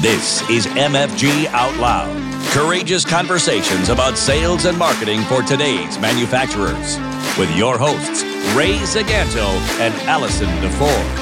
This is MFG Out Loud. Courageous conversations about sales and marketing for today's manufacturers. With your hosts, Ray Zaganto and Allison DeFore.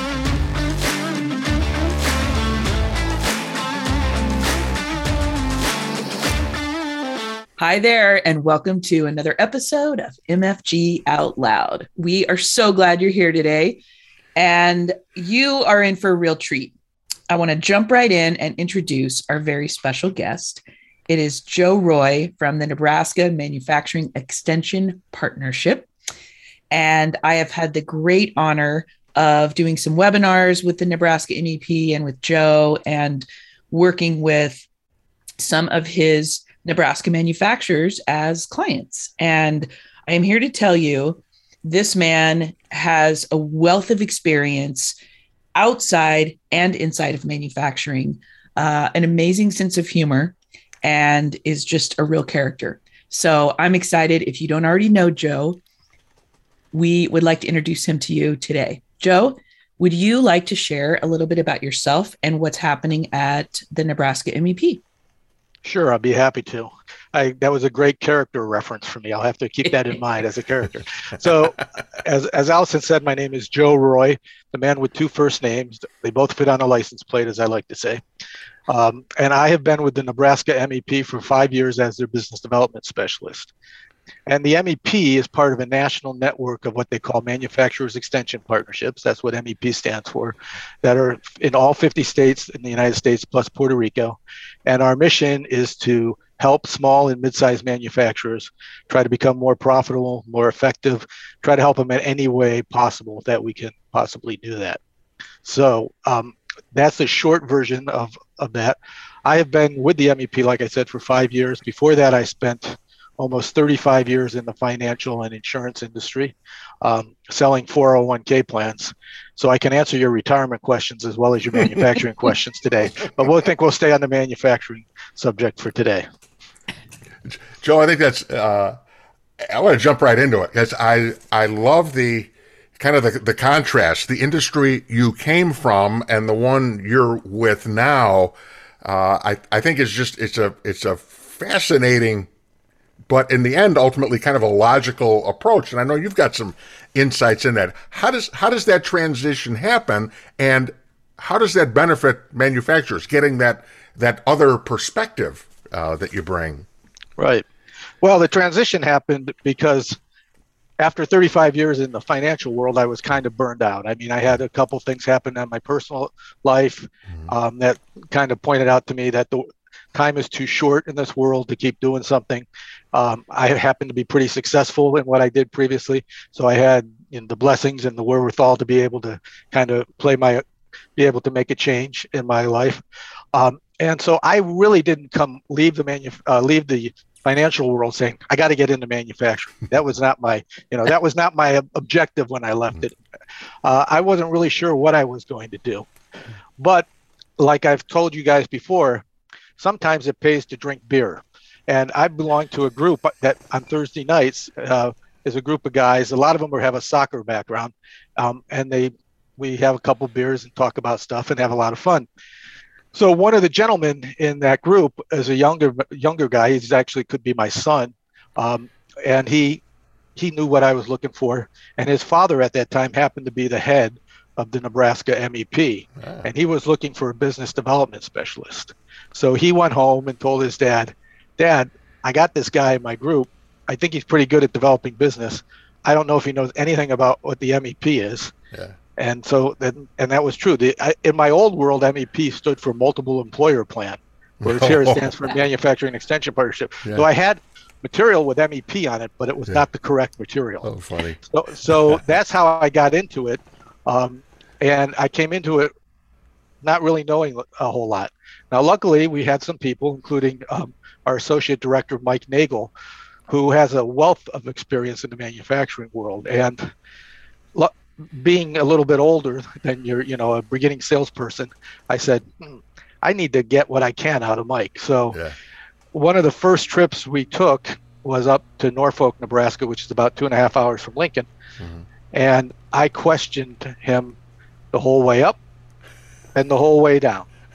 Hi there, and welcome to another episode of MFG Out Loud. We are so glad you're here today, and you are in for a real treat. I want to jump right in and introduce our very special guest. It is Joe Roy from the Nebraska Manufacturing Extension Partnership, and I have had the great honor of doing some webinars with the Nebraska MEP and with Joe, and working with some of his Nebraska manufacturers as clients. And I am here to tell you, this man has a wealth of experience outside and inside of manufacturing, an amazing sense of humor, and is just a real character. So I'm excited. If you don't already know Joe, we would like to introduce him to you today. Joe, would you like to share a little bit about yourself and what's happening at the Nebraska MEP? Sure, I'd be happy to. That was a great character reference for me. I'll have to keep that in mind as a character. So, as Allison said, my name is Joe Roy, the man with two first names. They both fit on a license plate, as I like to say. And I have been with the Nebraska MEP for 5 years as their business development specialist. And the MEP is part of a national network of what they call manufacturers extension partnerships. That's what MEP stands for, that are in all 50 states in the United States plus Puerto Rico. And our mission is to help small and mid-sized manufacturers try to become more profitable, more effective, try to help them in any way possible that we can possibly do that. So that's a short version of that. I have been with the MEP, like I said, for 5 years. Before that, I spent almost 35 years in the financial and insurance industry, selling 401k plans. So I can answer your retirement questions as well as your manufacturing questions today. But we'll stay on the manufacturing subject for today. Joe, I think that's, I want to jump right into it because I love the kind of the contrast, the industry you came from and the one you're with now. I think it's a fascinating, but in the end, ultimately kind of a logical approach. And I know you've got some insights in that. How does that transition happen, and how does that benefit manufacturers, getting that other perspective that you bring? Right. Well, the transition happened because after 35 years in the financial world, I was kind of burned out. I mean, I had a couple things happen in my personal life that kind of pointed out to me that the time is too short in this world to keep doing something. I happened to be pretty successful in what I did previously, so I had the blessings and the wherewithal to be able to kind of be able to make a change in my life. And so I really didn't leave the financial world saying I got to get into manufacturing. That was not my objective when I left it. I wasn't really sure what I was going to do, but like I've told you guys before, sometimes it pays to drink beer. And I belong to a group that on Thursday nights is a group of guys. A lot of them have a soccer background, and we have a couple beers and talk about stuff and have a lot of fun. So one of the gentlemen in that group is a younger guy. He's actually could be my son, and he knew what I was looking for. And his father at that time happened to be the head of the Nebraska MEP, and he was looking for a business development specialist. So he went home and told his dad, I got this guy in my group. I think he's pretty good at developing business. I don't know if he knows anything about what the MEP is. Yeah. And so that was true. In my old world, MEP stood for Multiple Employer Plan, whereas here it stands for Manufacturing Extension Partnership. Yeah. So I had material with MEP on it, but it was not the correct material. Oh, funny. So that's how I got into it. And I came into it not really knowing a whole lot. Now, luckily, we had some people, including our associate director, Mike Nagel, who has a wealth of experience in the manufacturing world. And being a little bit older than a beginning salesperson, I said, I need to get what I can out of Mike. So one of the first trips we took was up to Norfolk, Nebraska, which is about 2.5 hours from Lincoln. Mm-hmm. And I questioned him the whole way up and the whole way down.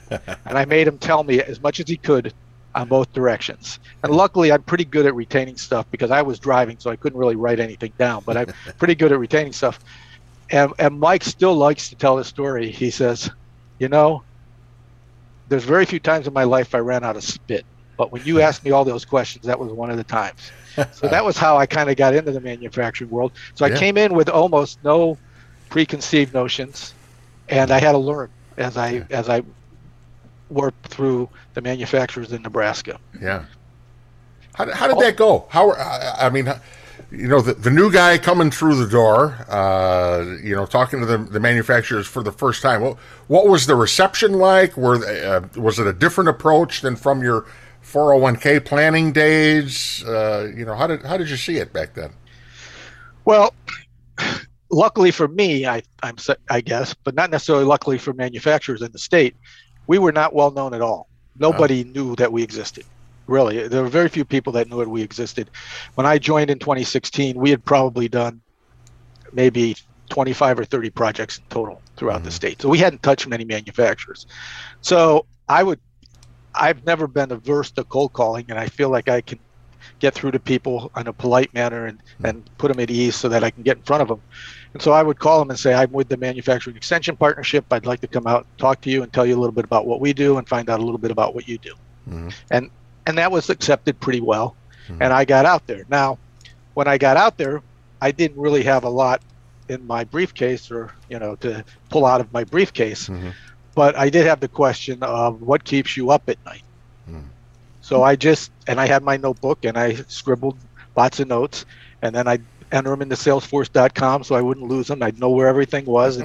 And I made him tell me as much as he could on both directions. And luckily, I'm pretty good at retaining stuff because I was driving, so I couldn't really write anything down, but I'm pretty good at retaining stuff. And Mike still likes to tell the story. He says, you know, there's very few times in my life I ran out of spit. But when you asked me all those questions, that was one of the times. So that was how I kind of got into the manufacturing world. So I came in with almost no preconceived notions, and I had to learn as I worked through the manufacturers in Nebraska. Yeah. How did that go? I mean, you know, the new guy coming through the door, you know, talking to the manufacturers for the first time. What was the reception like? Was it a different approach than from your 401k planning days? You know, how did you see it back then? Well, luckily for me, I guess, but not necessarily luckily for manufacturers in the state, we were not well known at all. Nobody knew that we existed. Really, there were very few people that knew that we existed. When I joined in 2016, we had probably done maybe 25 or 30 projects in total throughout the state. So we hadn't touched many manufacturers. So I've never been averse to cold calling, and I feel like I can get through to people in a polite manner and put them at ease so that I can get in front of them. And so I would call them and say, I'm with the Manufacturing Extension Partnership. I'd like to come out and talk to you and tell you a little bit about what we do and find out a little bit about what you do. And that was accepted pretty well. And I got out there. Now, when I got out there, I didn't really have a lot in my briefcase or, you know, to pull out of my briefcase. But I did have the question of what keeps you up at night. So I had my notebook and I scribbled lots of notes, and then I'd enter them into Salesforce.com so I wouldn't lose them. I'd know where everything was.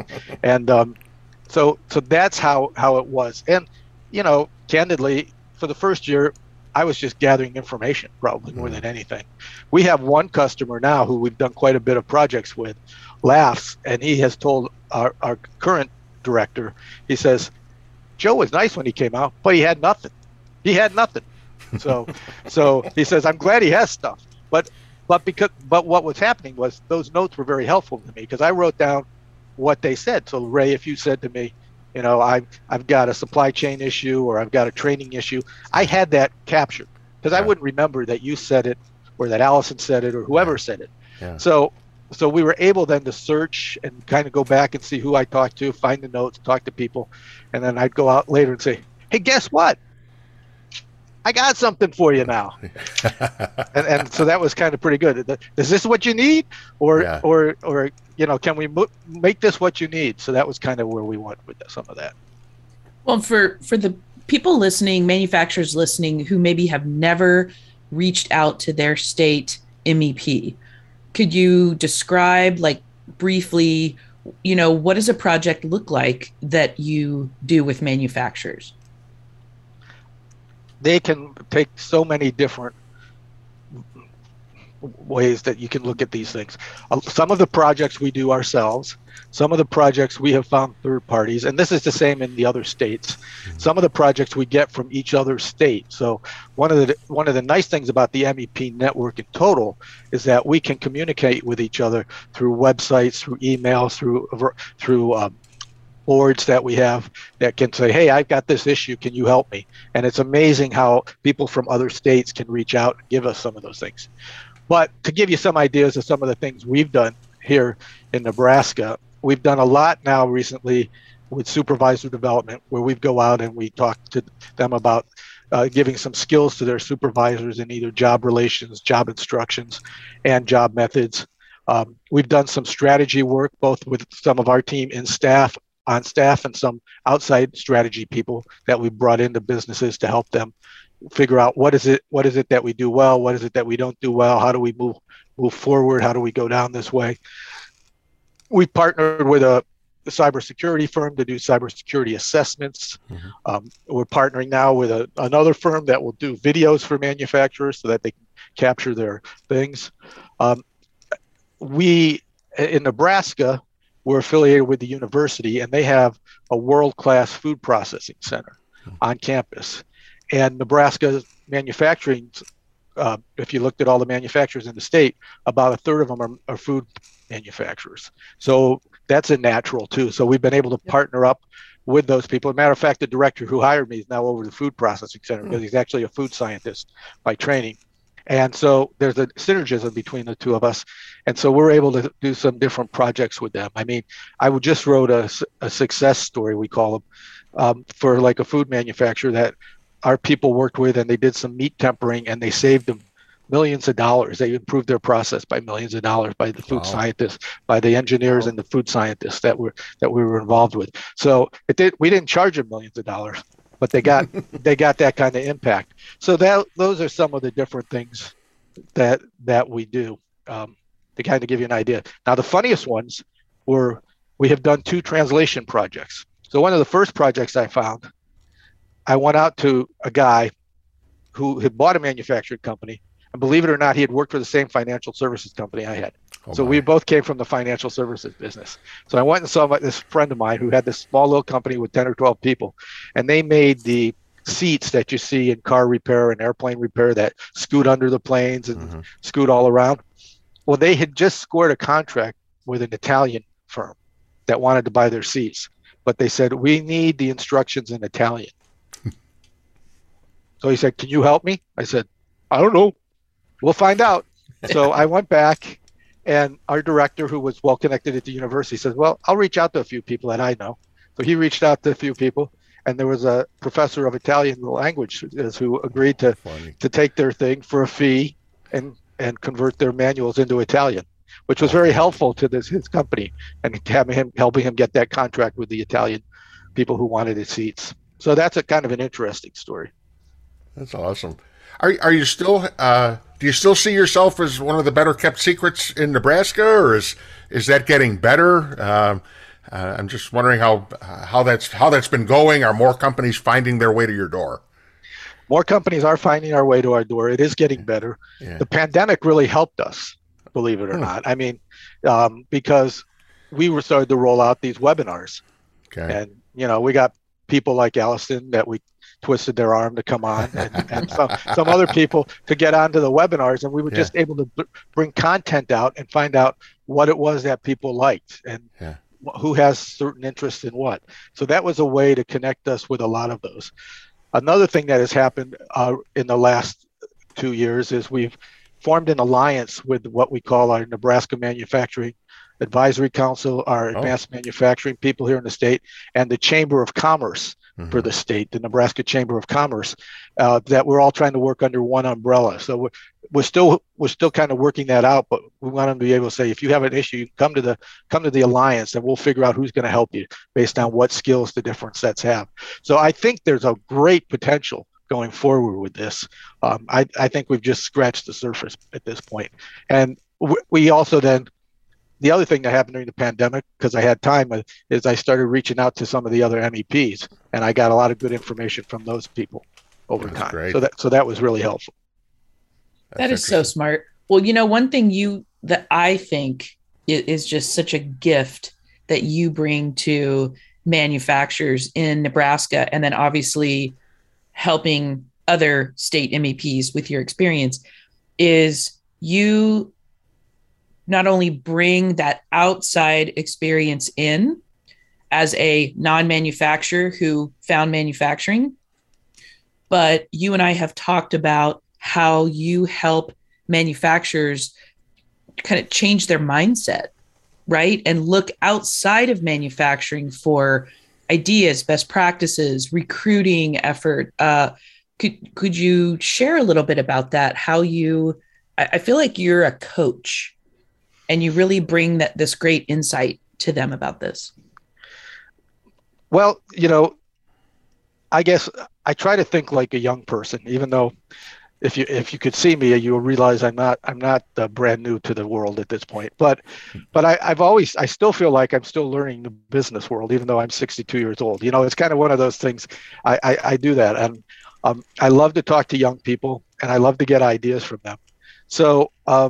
So that's how it was. And, you know, candidly, for the first year, I was just gathering information probably more than anything. We have one customer now who we've done quite a bit of projects with, laughs, and he has told our current director, he says, Joe was nice when he came out, but he had nothing. So he says, I'm glad he has stuff. But what was happening was those notes were very helpful to me because I wrote down what they said. So Ray, if you said to me, you know, I've got a supply chain issue or I've got a training issue, I had that captured because I wouldn't remember that you said it or that Allison said it or whoever said it. Yeah. So we were able then to search and kind of go back and see who I talked to, find the notes, talk to people, and then I'd go out later and say, hey, guess what? I got something for you now. and so that was kind of pretty good. Is this what you need? Or you know, can we make this what you need? So that was kind of where we went with some of that. Well, for the people listening, manufacturers listening, who maybe have never reached out to their state MEP, could you describe, like, briefly, you know, what does a project look like that you do with manufacturers? They can take so many different ways that you can look at these things. Some of the projects we do ourselves, some of the projects we have found third parties, and this is the same in the other states. Some of the projects we get from each other state. So one of the nice things about the MEP network in total is that we can communicate with each other through websites, through emails, through boards that we have that can say, hey, I've got this issue, can you help me? And it's amazing how people from other states can reach out and give us some of those things. But to give you some ideas of some of the things we've done here in Nebraska, we've done a lot now recently with supervisor development, where we go out and we talk to them about giving some skills to their supervisors in either job relations, job instructions, and job methods. We've done some strategy work, both with some of our team on staff and some outside strategy people that we brought into businesses to help them figure out what is it that we do well, what is it that we don't do well, how do we move forward, how do we go down this way. We partnered with a cybersecurity firm to do cybersecurity assessments. We're partnering now with another firm that will do videos for manufacturers so that they can capture their things. We in Nebraska, we're affiliated with the university, and they have a world-class food processing center on campus. And Nebraska manufacturing, if you looked at all the manufacturers in the state, about a third of them are food manufacturers. So that's a natural too. So we've been able to partner up with those people. As a matter of fact, the director who hired me is now over the food processing center because he's actually a food scientist by training. And so there's a synergism between the two of us. And so we're able to do some different projects with them. I mean, just wrote a success story, we call them, for like a food manufacturer that our people worked with, and they did some meat tempering, and they saved them millions of dollars. They improved their process by millions of dollars by the food scientists, by the engineers and the food scientists that we were involved with. So we didn't charge them millions of dollars, but they got that kind of impact. So those are some of the different things that we do, to kind of give you an idea. Now, the funniest ones were, we have done 2 translation projects. So one of the first projects I found, I went out to a guy who had bought a manufacturing company, and believe it or not, he had worked for the same financial services company I had. So we both came from the financial services business. So I went and saw this friend of mine who had this small little company with 10 or 12 people, and they made the seats that you see in car repair and airplane repair that scoot under the planes and scoot all around. Well, they had just scored a contract with an Italian firm that wanted to buy their seats, but they said, we need the instructions in Italian. So he said, can you help me? I said, I don't know. We'll find out. So I went back, and our director, who was well connected at the university, says, well, I'll reach out to a few people that I know. So he reached out to a few people, and there was a professor of Italian language who agreed to take their thing for a fee and convert their manuals into Italian, which was very helpful to his company, and helping him get that contract with the Italian people who wanted his seats. So that's a kind of an interesting story. That's awesome. Are you still do you still see yourself as one of the better kept secrets in Nebraska, or is that getting better? I'm just wondering how that's been going. Are more companies finding their way to your door? More companies are finding our way to our door. It is getting better. Yeah. The pandemic really helped us, believe it or not. I mean, because we were starting to roll out these webinars, and we got people like Allison that we twisted their arm to come on, and some other people to get onto the webinars, and we were just able to bring content out and find out what it was that people liked and who has certain interest in what. So that was a way to connect us with a lot of those. Another thing that has happened in the last 2 years is we've formed an alliance with what we call our Nebraska Manufacturing Advisory Council, our advanced manufacturing people here in the state, and the Chamber of Commerce for the state, the Nebraska Chamber of Commerce, that we're all trying to work under one umbrella. So we're still kind of working that out, but we want them to be able to say, if you have an issue, you come to the alliance, and we'll figure out who's going to help you based on what skills the different sets have. So I think there's a great potential going forward with this. I think we've just scratched the surface at this point. And we also then, the other thing that happened during the pandemic, because I had time, is I started reaching out to some of the other MEPs, and I got a lot of good information from those people over time. Great. So that was really helpful. That is so smart. Well, one thing that I think is just such a gift that you bring to manufacturers in Nebraska, and then obviously helping other state MEPs with your experience, is you not only bring that outside experience in as a non-manufacturer who found manufacturing, but you and I have talked about how you help manufacturers kind of change their mindset, right? And look outside of manufacturing for ideas, best practices, recruiting effort. Could you share a little bit about that? I feel like you're a coach, and you really bring this great insight to them about this. Well, I guess I try to think like a young person, even though if you could see me, you'll realize I'm not brand new to the world at this point. But I still feel like I'm still learning the business world, even though I'm 62 years old. It's kind of one of those things. I do that, and I love to talk to young people, and I love to get ideas from them. So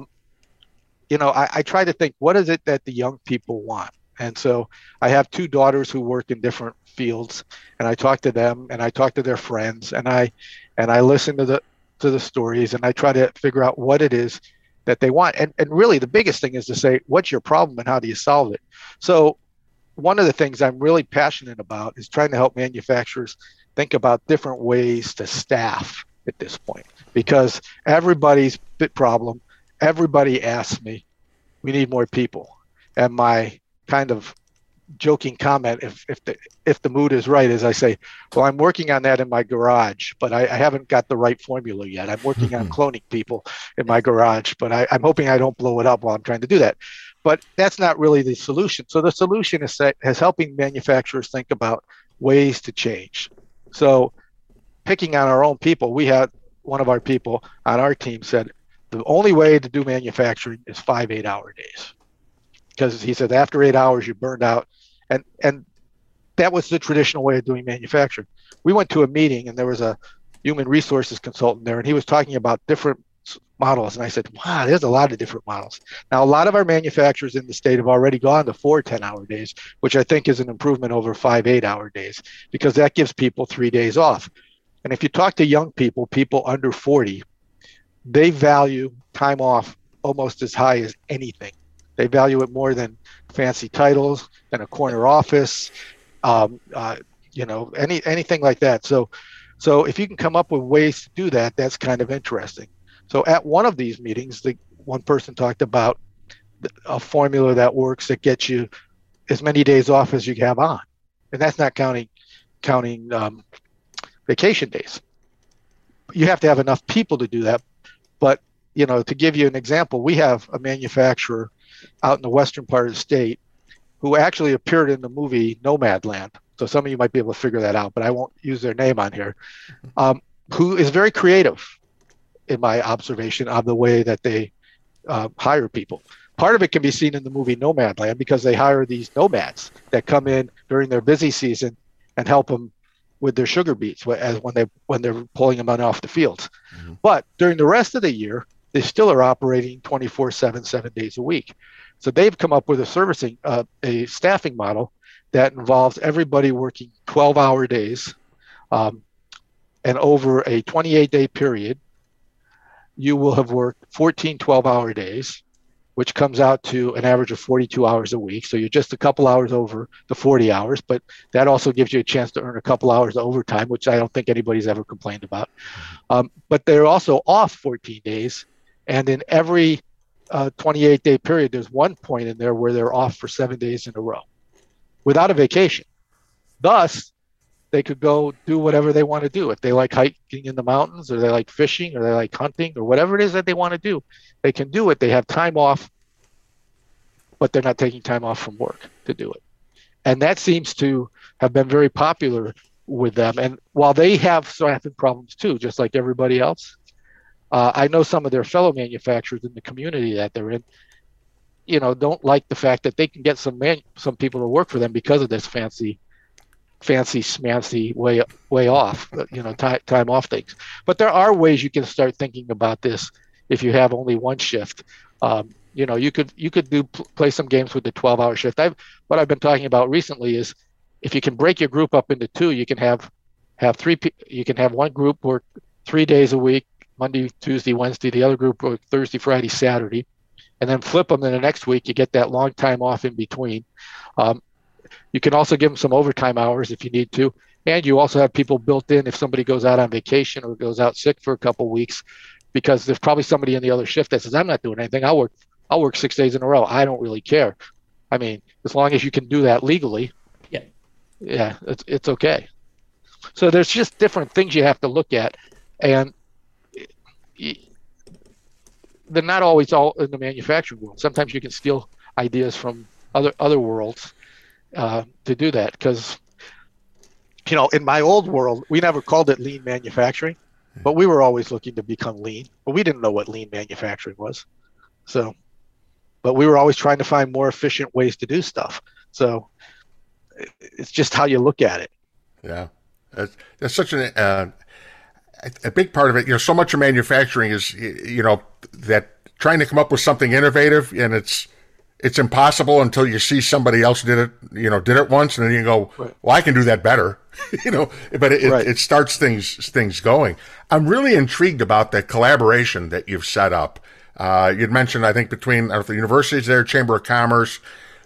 I try to think, what is it that the young people want? And so I have 2 daughters who work in different fields, and I talk to them, and I talk to their friends, and I listen to the stories, and I try to figure out what it is that they want. And really the biggest thing is to say, what's your problem and how do you solve it? So one of the things I'm really passionate about is trying to help manufacturers think about different ways to staff at this point, because everybody's bit problem. Everybody asks me, we need more people. And my kind of joking comment, if the mood is right, is I say, well, I'm working on that in my garage, but I haven't got the right formula yet. I'm working on cloning people in my garage, but I'm hoping I don't blow it up while I'm trying to do that. But that's not really the solution. So the solution is helping manufacturers think about ways to change. So picking on our own people, we had one of our people on our team said, the only way to do manufacturing is 5 8-hour days. Because he said, after 8 hours, you're burned out. And that was the traditional way of doing manufacturing. We went to a meeting and there was a human resources consultant there, and he was talking about different models. And I said, wow, there's a lot of different models. Now, a lot of our manufacturers in the state have already gone to 4 10-hour days, which I think is an improvement over 5 8-hour days, because that gives people 3 days off. And if you talk to young people, people under 40, they value time off almost as high as anything. They value it more than fancy titles, than a corner office, anything like that. So if you can come up with ways to do that, that's kind of interesting. So at one of these meetings, the one person talked about a formula that works that gets you as many days off as you have on, and that's not counting vacation days. You have to have enough people to do that. But to give you an example, we have a manufacturer out in the western part of the state who actually appeared in the movie Nomadland. So some of you might be able to figure that out, but I won't use their name on here, who is very creative in my observation of the way that they hire people. Part of it can be seen in the movie Nomadland because they hire these nomads that come in during their busy season and help them with their sugar beets when they're pulling them off the fields. Mm-hmm. But during the rest of the year, they still are operating 24/7, 7 days a week. So they've come up with a staffing model that involves everybody working 12-hour days, and over a 28-day period, you will have worked 14 12-hour days, which comes out to an average of 42 hours a week. So you're just a couple hours over the 40 hours, but that also gives you a chance to earn a couple hours of overtime, which I don't think anybody's ever complained about. But they're also off 14 days. And in every 28-day period, there's one point in there where they're off for 7 days in a row without a vacation. Thus, they could go do whatever they want to do. If they like hiking in the mountains, or they like fishing, or they like hunting, or whatever it is that they want to do, they can do it. They have time off, but they're not taking time off from work to do it. And that seems to have been very popular with them. And while they have staffing problems too, just like everybody else, I know some of their fellow manufacturers in the community that they're in, don't like the fact that they can get some people to work for them because of this fancy smancy way off, time off things. But there are ways you can start thinking about this if you have only one shift. You could play some games with the 12-hour shift. What I've been talking about recently is if you can break your group up into two, you can have three. You can have one group work 3 days a week, Monday, Tuesday, Wednesday. The other group work Thursday, Friday, Saturday, and then flip them. Then the next week you get that long time off in between. You can also give them some overtime hours if you need to. And you also have people built in if somebody goes out on vacation or goes out sick for a couple of weeks, because there's probably somebody in the other shift that says, I'm not doing anything. I'll work 6 days in a row. I don't really care. I mean, as long as you can do that legally, yeah, it's okay. So there's just different things you have to look at. And they're not always all in the manufacturing world. Sometimes you can steal ideas from other worlds to do that, because in my old world we never called it lean manufacturing, but we were always looking to become lean, but we didn't know what lean manufacturing was. But we were always trying to find more efficient ways to do stuff. So it's just how you look at it. Yeah, that's such a big part of it. So much of manufacturing is that trying to come up with something innovative, and it's impossible until you see somebody else did it once, and then you go, right, well, I can do that better, but it starts things going. I'm really intrigued about the collaboration that you'd set up. You'd mentioned, I think, between the universities there, Chamber of Commerce,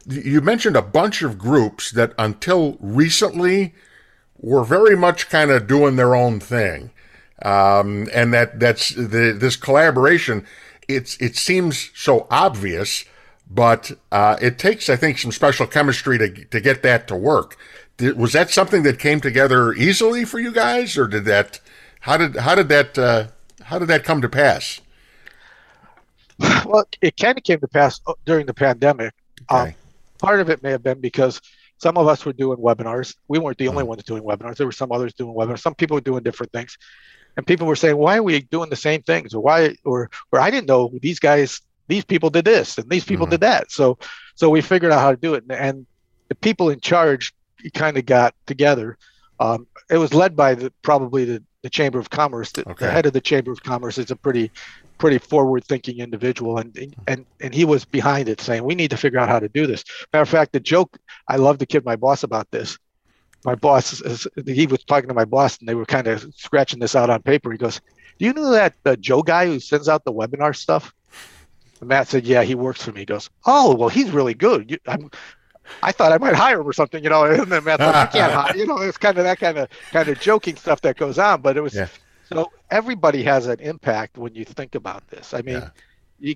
you mentioned a bunch of groups that until recently were very much kind of doing their own thing. And this collaboration, it seems so obvious, but it takes, I think, some special chemistry to get that to work. Was that something that came together easily for you guys, or how did that come to pass? Well, it kind of came to pass during the pandemic. Okay. Part of it may have been because some of us were doing webinars. We weren't the only ones doing webinars. There were some others doing webinars. Some people were doing different things. And people were saying, why are we doing the same things? Or I didn't know these people did this and these people did that. So we figured out how to do it. And the people in charge kind of got together. It was led by probably the Chamber of Commerce. The head of the Chamber of Commerce is a pretty forward-thinking individual, and he was behind it, saying we need to figure out how to do this. Matter of fact, the joke, I love to kid my boss about this. My boss, he was talking to my boss, and they were kind of scratching this out on paper. He goes, "Do you know that Joe guy who sends out the webinar stuff?" And Matt said, "Yeah, he works for me." He goes, "Oh, well, he's really good. I thought I might hire him or something, you know." And then Matt's like, "You can't hire." You know, it's kind of that kind of joking stuff that goes on, but it was. Yeah. So everybody has an impact when you think about this. I mean, you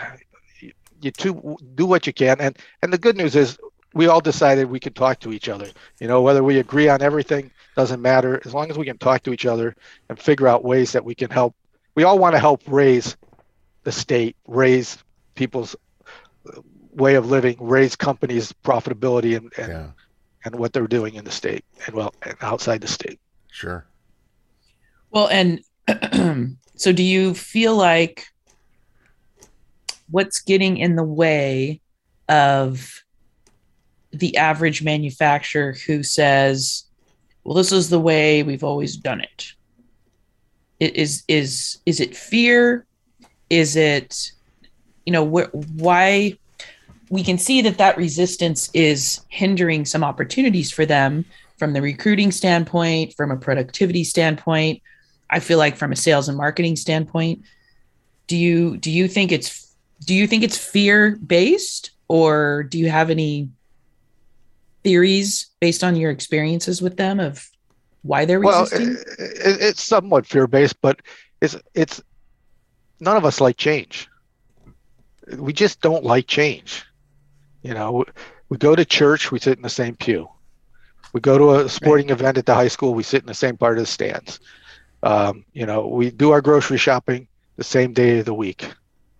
do what you can, and the good news is we all decided we could talk to each other. You know, whether we agree on everything doesn't matter, as long as we can talk to each other and figure out ways that we can help. We all want to help raise the state, raise people's way of living, raise companies' profitability, and what they're doing in the state and outside the state. Sure. Well, and so do you feel like what's getting in the way of the average manufacturer who says, well, this is the way we've always done it? Is it fear? Is it, why? We can see that resistance is hindering some opportunities for them from the recruiting standpoint, from a productivity standpoint. I feel like from a sales and marketing standpoint. Do you think it's fear based, or do you have any theories based on your experiences with them of why they're resisting? Well, it's somewhat fear based, but it's none of us like change. We just don't like change. You know, we go to church, we sit in the same pew. We go to a sporting event at the high school, we sit in the same part of the stands. We do our grocery shopping the same day of the week.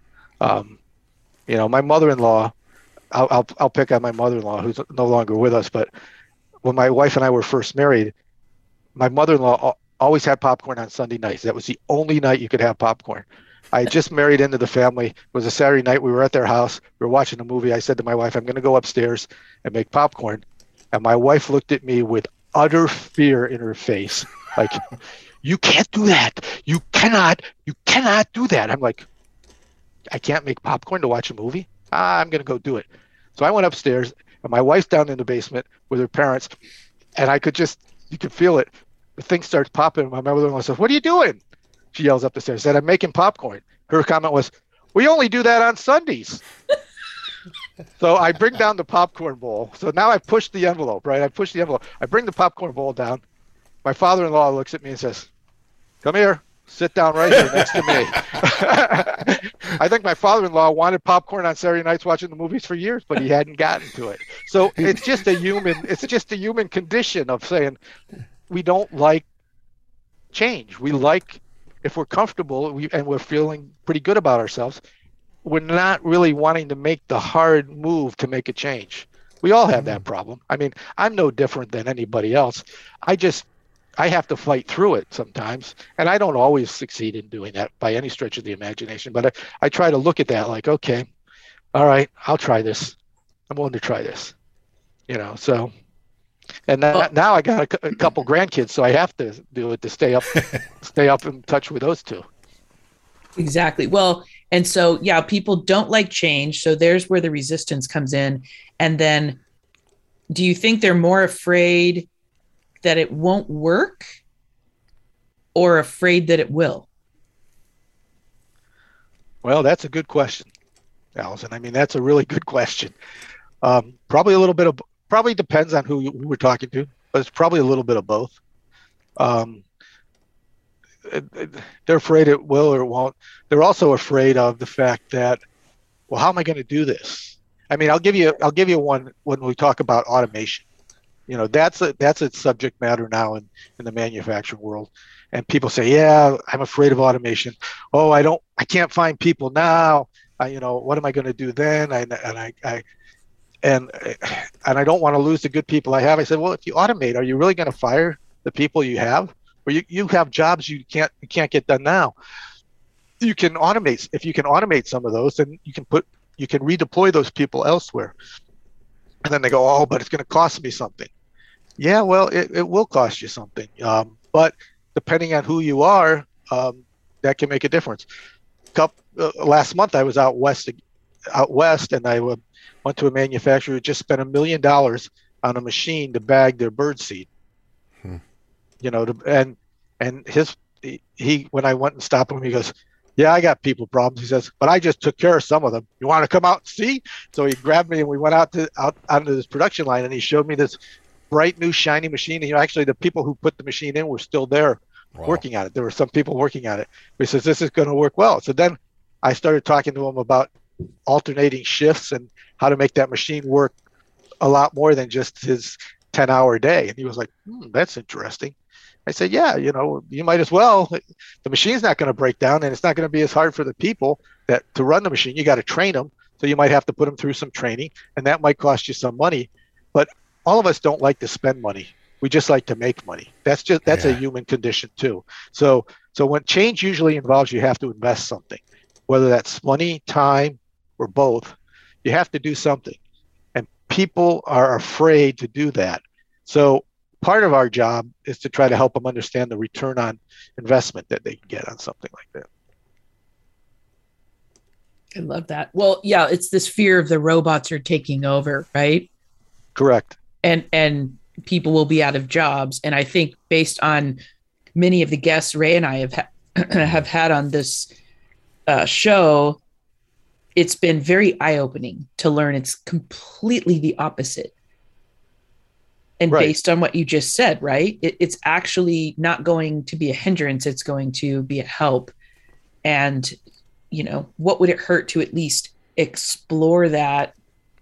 My mother-in-law, I'll pick on my mother-in-law, who's no longer with us, but when my wife and I were first married, my mother-in-law always had popcorn on Sunday nights. That was the only night you could have popcorn. I just married into the family. It was a Saturday night. We were at their house. We were watching a movie. I said to my wife, I'm going to go upstairs and make popcorn. And my wife looked at me with utter fear in her face. Like, you can't do that. You cannot do that. I'm like, I can't make popcorn to watch a movie? I'm going to go do it. So I went upstairs, and my wife's down in the basement with her parents. And you could feel it. The thing starts popping. My mother-in-law says, what are you doing? She yells up the stairs, said, I'm making popcorn. Her comment was, we only do that on Sundays. So I bring down the popcorn bowl. So now I push the envelope, right? I push the envelope. I bring the popcorn bowl down. My father-in-law looks at me and says, come here, sit down right here next to me. I think my father-in-law wanted popcorn on Saturday nights watching the movies for years, but he hadn't gotten to it. So it's just a human condition of saying we don't like change. We like, if we're comfortable and we're feeling pretty good about ourselves, we're not really wanting to make the hard move to make a change. We all have that problem. I mean, I'm no different than anybody else. I have to fight through it sometimes, and I don't always succeed in doing that by any stretch of the imagination, but I try to look at that like, okay, all right, I'll try this. I'm willing to try this, so. And now I got a couple grandkids, so I have to do it to stay up in touch with those two. Exactly. Well, and so, yeah, people don't like change. So there's where the resistance comes in. And then do you think they're more afraid that it won't work or afraid that it will? Well, that's a good question, Allison. I mean, that's a really good question. Probably a little bit of, probably depends on who we're talking to, but it's probably a little bit of both. Um, they're afraid it will or it won't. They're also afraid of the fact that, well, how am I going to do this? I mean, I'll give you one when we talk about automation. That's a subject matter now in the manufacturing world. And people say, yeah, I'm afraid of automation. Oh, I can't find people now. What am I going to do then? And I don't want to lose the good people I have. I said, well, if you automate, are you really going to fire the people you have? Or you have jobs you can't get done now. You can automate. If you can automate some of those, then you can redeploy those people elsewhere. And then they go, oh, but it's going to cost me something. Yeah, well, it will cost you something. But depending on who you are, that can make a difference. Last month, I was out west, and I went to a manufacturer who just spent $1 million on a machine to bag their bird seed. And when I went and stopped him, he goes, yeah, I got people problems. He says, but I just took care of some of them. You want to come out and see? So he grabbed me and we went out onto this production line, and he showed me this bright new shiny machine. And actually the people who put the machine in were still there. Wow. Working on it. There were some people working on it. He says, this is going to work well. So then I started talking to him about alternating shifts and how to make that machine work a lot more than just his 10-hour day. And he was like, that's interesting. I said, yeah, you might as well. The machine's not going to break down, and it's not going to be as hard for the people to run the machine. You got to train them. So you might have to put them through some training, and that might cost you some money. But all of us don't like to spend money. We just like to make money. That's a human condition too. So when change usually involves you have to invest something, whether that's money, time, or both, you have to do something. And people are afraid to do that. So part of our job is to try to help them understand the return on investment that they can get on something like that. I love that. Well, yeah, it's this fear of the robots are taking over, right? Correct. And people will be out of jobs. And I think based on many of the guests Ray and I have had on this show, it's been very eye-opening to learn it's completely the opposite. And right. Based on what you just said, right? It's actually not going to be a hindrance. It's going to be a help. And, what would it hurt to at least explore that,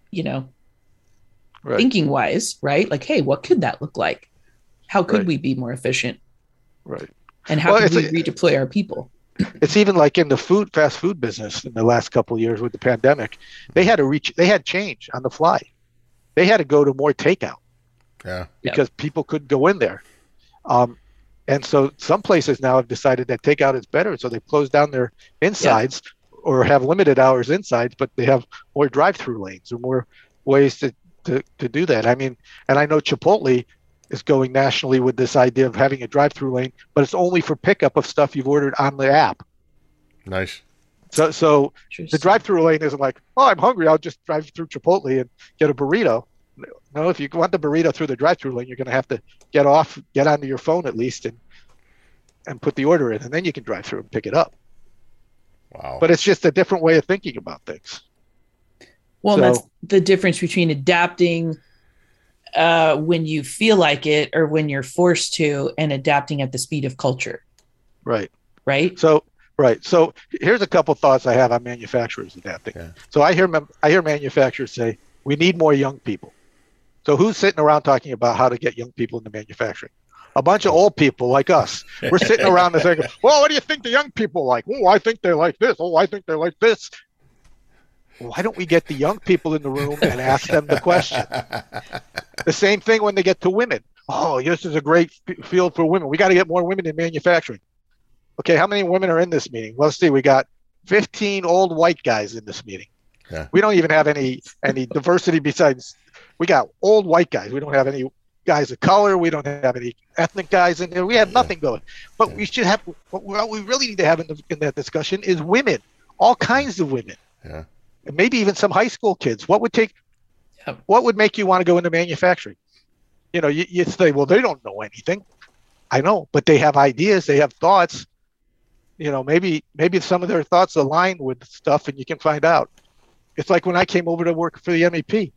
right. Thinking wise, right? Like, hey, what could that look like? How could right. we be more efficient? Right. And how could we redeploy our people? It's even like in the fast food business in the last couple of years with the pandemic, they had change on the fly. They had to go to more takeout. Yeah. Because people couldn't go in there. And so some places now have decided that takeout is better. So they've closed down their insides or have limited hours insides, but they have more drive-through lanes or more ways to do that. I mean, and I know Chipotle is going nationally with this idea of having a drive-through lane, but it's only for pickup of stuff you've ordered on the app. Nice. So the drive-through lane isn't like, oh, I'm hungry, I'll just drive through Chipotle and get a burrito. No, if you want the burrito through the drive-through lane, you're going to have to get onto your phone at least and put the order in, and then you can drive through and pick it up. Wow. But it's just a different way of thinking about things. Well, that's the difference between adapting when you feel like it or when you're forced to, and adapting at the speed of culture. Right. Right. So here's a couple thoughts I have on manufacturers adapting. Yeah. So I hear manufacturers say, we need more young people. So who's sitting around talking about how to get young people into manufacturing? A bunch of old people like us. We're sitting around and saying, well, what do you think the young people like? Oh, I think they like this. Oh, I think they like this. Why don't we get the young people in the room and ask them the question? The same thing when they get to women. Oh, this is a great field for women. We got to get more women in manufacturing. Okay, how many women are in this meeting? Well, let's see. We got 15 old white guys in this meeting. Yeah. We don't even have any diversity besides. We got old white guys. We don't have any guys of color. We don't have any ethnic guys in there. We have nothing going. But we should have. What we really need to have in that discussion is women, all kinds of women. Yeah. And maybe even some high school kids. What would make you want to go into manufacturing? You say, well, they don't know anything. I know, but they have ideas. They have thoughts. Maybe some of their thoughts align with stuff, and you can find out. It's like when I came over to work for the MEP.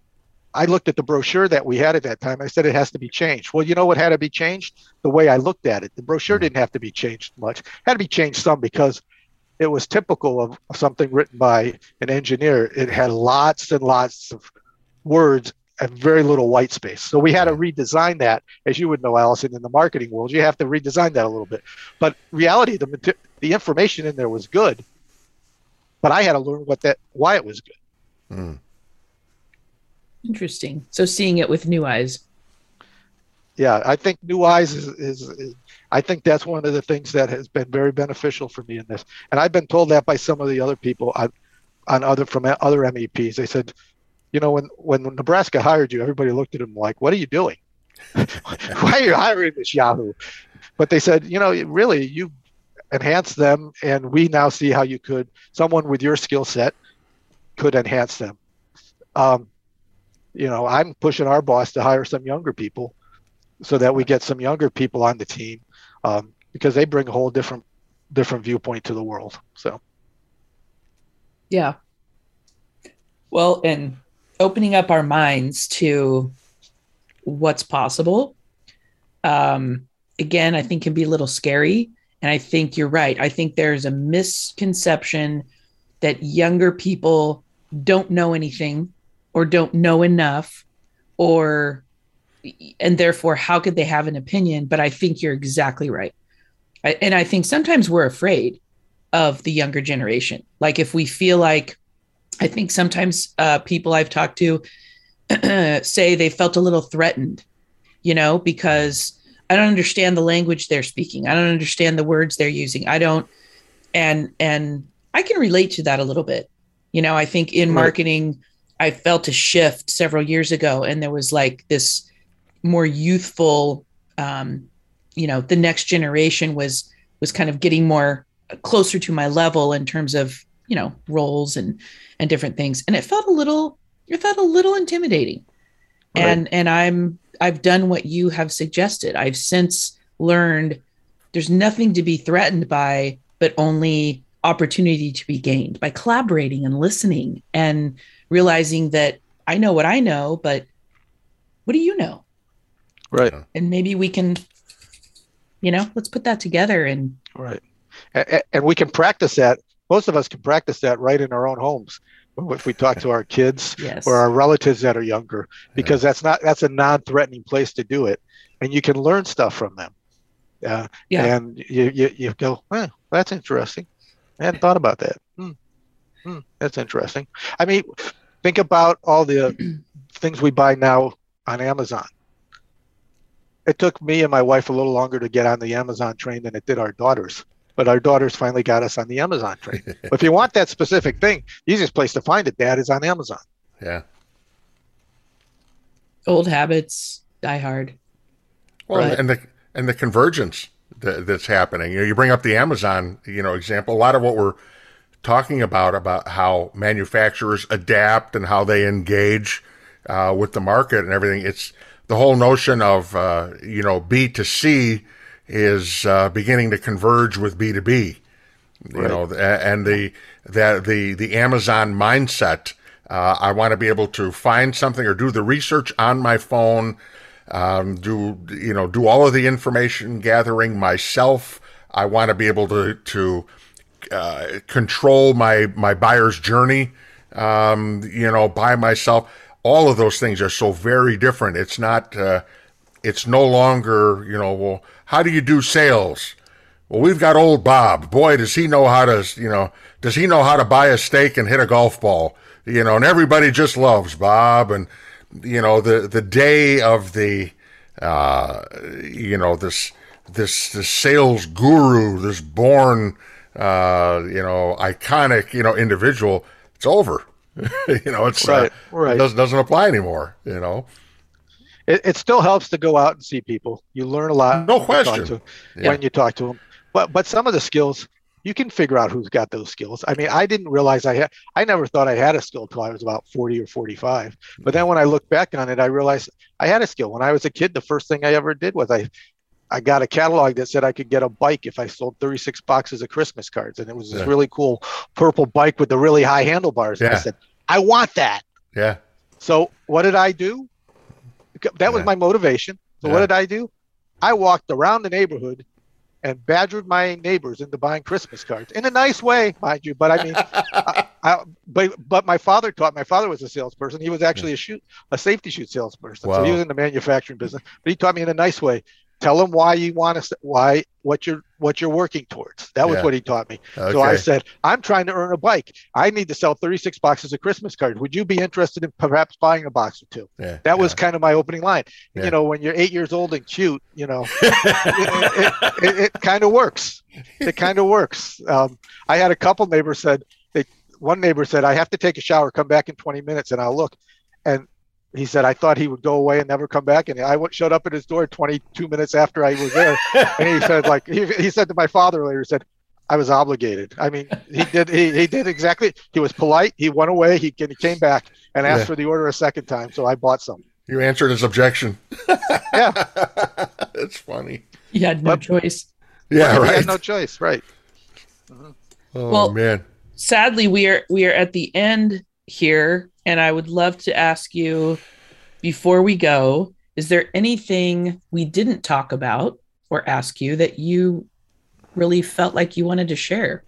I looked at the brochure that we had at that time. I said it has to be changed. Well, you know what had to be changed? The way I looked at it. The brochure didn't have to be changed much. It had to be changed some because it was typical of something written by an engineer. It had lots and lots of words and very little white space. So we had to redesign that. As you would know, Allison, in the marketing world, you have to redesign that a little bit. But reality, the information in there was good, but I had to learn why it was good. Mm. Interesting. So seeing it with new eyes. Yeah, I think new eyes is I think that's one of the things that has been very beneficial for me in this. And I've been told that by some of the other people from other MEPs. They said, you know, when Nebraska hired you, everybody looked at him like, what are you doing? Why are you hiring this Yahoo? But they said, you know, really, you enhanced them, and we now see how someone with your skill set could enhance them. You know, I'm pushing our boss to hire some younger people so that we get some younger people on the team, because they bring a whole different viewpoint to the world. So, yeah. Well, and opening up our minds to what's possible, again, I think can be a little scary. And I think you're right. I think there's a misconception that younger people don't know anything or don't know enough, and therefore, how could they have an opinion? But I think you're exactly right. And I think sometimes we're afraid of the younger generation. Like if we feel like, I think sometimes people I've talked to say they felt a little threatened, you know, because I don't understand the language they're speaking. I don't understand the words they're using. I don't, and I can relate to that a little bit. You know, I think in marketing, I felt a shift several years ago, and there was like this more youthful, you know, the next generation was kind of getting more closer to my level in terms of, you know, roles and different things. And it felt a little intimidating. Right. And I've done what you have suggested. I've since learned there's nothing to be threatened by, but only opportunity to be gained by collaborating and listening and realizing that I know what I know, but what do you know? Right. And maybe we can, you know, let's put that together and. Right. And we can practice that. Most of us can practice that right in our own homes. If we talk to our kids or our relatives that are younger, because that's a non-threatening place to do it. And you can learn stuff from them. And you go, that's interesting. I hadn't thought about that. That's interesting. I mean, think about all the things we buy now on Amazon. It took me and my wife a little longer to get on the Amazon train than it did our daughters. But our daughters finally got us on the Amazon train. But if you want that specific thing, the easiest place to find it, Dad, is on Amazon. Yeah. Old habits die hard. Well, and the convergence that's happening. You bring up the Amazon, example. A lot of what we're talking about how manufacturers adapt and how they engage with the market and everything. It's the whole notion of B2C is beginning to converge with B2B. And the Amazon mindset. I want to be able to find something or do the research on my phone. Do all of the information gathering myself. I want to be able to control my buyer's journey, by myself. All of those things are so very different. It's not, it's no longer, well, how do you do sales? Well, we've got old Bob. Boy, does he know how to buy a steak and hit a golf ball, and everybody just loves Bob. And, the day of the, this sales guru, this born, iconic, individual, it's over. It's right. It doesn't apply anymore. It still helps to go out and see people. You learn a lot. No question. When you talk to them, but some of the skills you can figure out who's got those skills. I mean, I didn't realize I never thought I had a skill till I was about 40 or 45. But then when I look back on it, I realized I had a skill. When I was a kid, the first thing I ever did was I got a catalog that said I could get a bike if I sold 36 boxes of Christmas cards. And it was this really cool purple bike with the really high handlebars. Yeah. And I said, I want that. Yeah. So what did I do? That was my motivation. So what did I do? I walked around the neighborhood and badgered my neighbors into buying Christmas cards in a nice way, mind you. But I mean, but my father was a salesperson. He was actually a safety chute salesperson. Wow. So he was in the manufacturing business, but he taught me in a nice way. Tell them why you want to, what you're working towards. That was what he taught me. Okay. So I said, I'm trying to earn a bike. I need to sell 36 boxes of Christmas cards. Would you be interested in perhaps buying a box or two? That was kind of my opening line. You know, when you're 8 years old and cute, you know, it kind of works. It kind of works. I had a couple neighbors one neighbor said, I have to take a shower, come back in 20 minutes and I'll look. And he said, I thought he would go away and never come back. And I showed up at his door 22 minutes after I was there. And he said, like, he said to my father later, he said, I was obligated. I mean, he did exactly. He was polite. He went away. He came back and asked for the order a second time. So I bought some. You answered his objection. Yeah. It's funny. You had no choice. Yeah, right. You had no choice. Right. Mm-hmm. Oh, man. Sadly, we are at the end here. And I would love to ask you, before we go, is there anything we didn't talk about or ask you that you really felt like you wanted to share?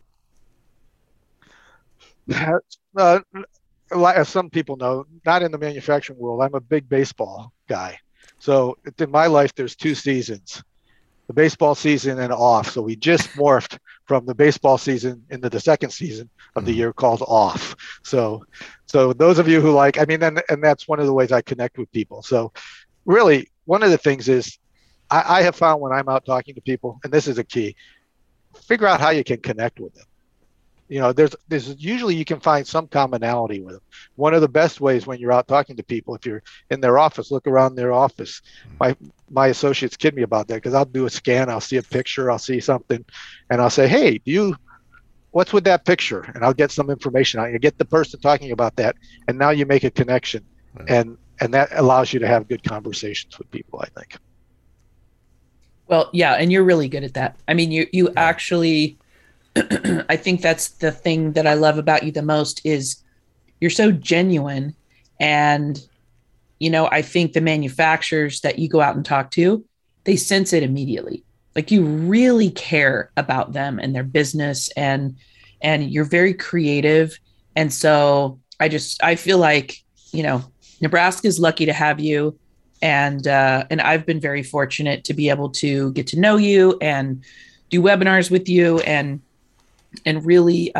As some people know, not in the manufacturing world, I'm a big baseball guy. So in my life, there's 2 seasons, the baseball season and off. So we just morphed from the baseball season into the second season of the year called off. So those of you who like, I mean, and that's one of the ways I connect with people. So really, one of the things is I have found when I'm out talking to people, and this is a key, figure out how you can connect with them. You know, there's usually you can find some commonality with them. One of the best ways when you're out talking to people, if you're in their office, look around their office. My associates kid me about that because I'll do a scan, I'll see a picture, I'll see something, and I'll say, hey, what's with that picture? And I'll get some information. I get the person talking about that, and now you make a connection, and that allows you to have good conversations with people, I think. Well, yeah, and you're really good at that. I mean, you actually, I think that's the thing that I love about you the most is you're so genuine. And, you know, I think the manufacturers that you go out and talk to, they sense it immediately. Like you really care about them and their business and you're very creative. And so I feel like, you know, Nebraska's lucky to have you. And I've been very fortunate to be able to get to know you and do webinars with you and really,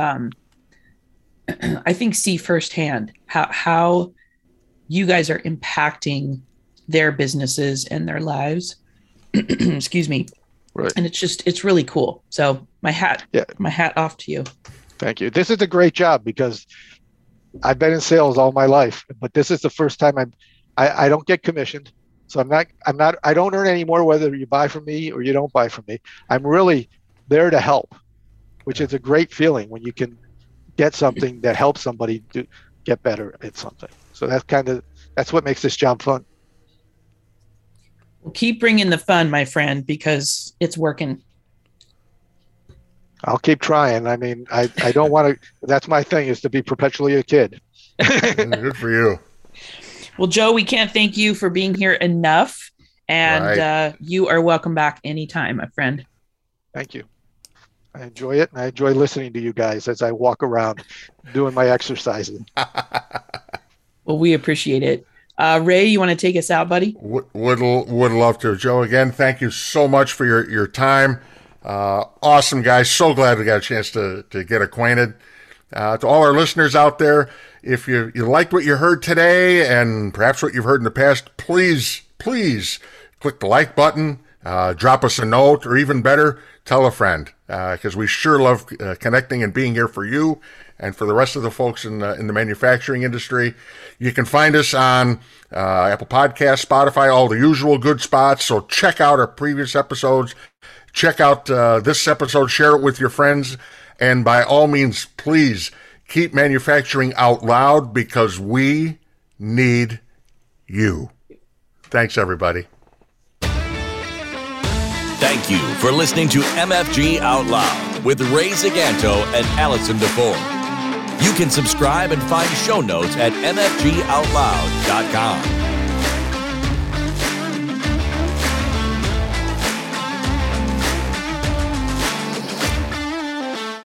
I think see firsthand how you guys are impacting their businesses and their lives. Excuse me. Right. And it's really cool. So my hat off to you. Thank you. This is a great job because I've been in sales all my life, but this is the first time I don't get commissioned. So I don't earn any more whether you buy from me or you don't buy from me. I'm really there to help, which is a great feeling when you can get something that helps somebody to get better at something. So that's what makes this job fun. Well, keep bringing the fun, my friend, because it's working. I'll keep trying. I mean, I don't want to, that's my thing is to be perpetually a kid. Good for you. Well, Joe, we can't thank you for being here enough. And you are welcome back anytime, my friend. Thank you. I enjoy it. And I enjoy listening to you guys as I walk around doing my exercises. Well, we appreciate it. Ray, you want to take us out, buddy? Would love to. Joe, again, thank you so much for your time. Awesome, guys. So glad we got a chance to get acquainted. To all our listeners out there, if you liked what you heard today and perhaps what you've heard in the past, please click the like button, drop us a note, or even better, tell a friend, because we sure love connecting and being here for you and for the rest of the folks in the manufacturing industry. You can find us on Apple Podcasts, Spotify, all the usual good spots. So check out our previous episodes. Check out this episode. Share it with your friends. And by all means, please keep manufacturing out loud because we need you. Thanks, everybody. Thank you for listening to MFG Out Loud with Ray Zaganto and Allison DeFore. You can subscribe and find show notes at mfgoutloud.com.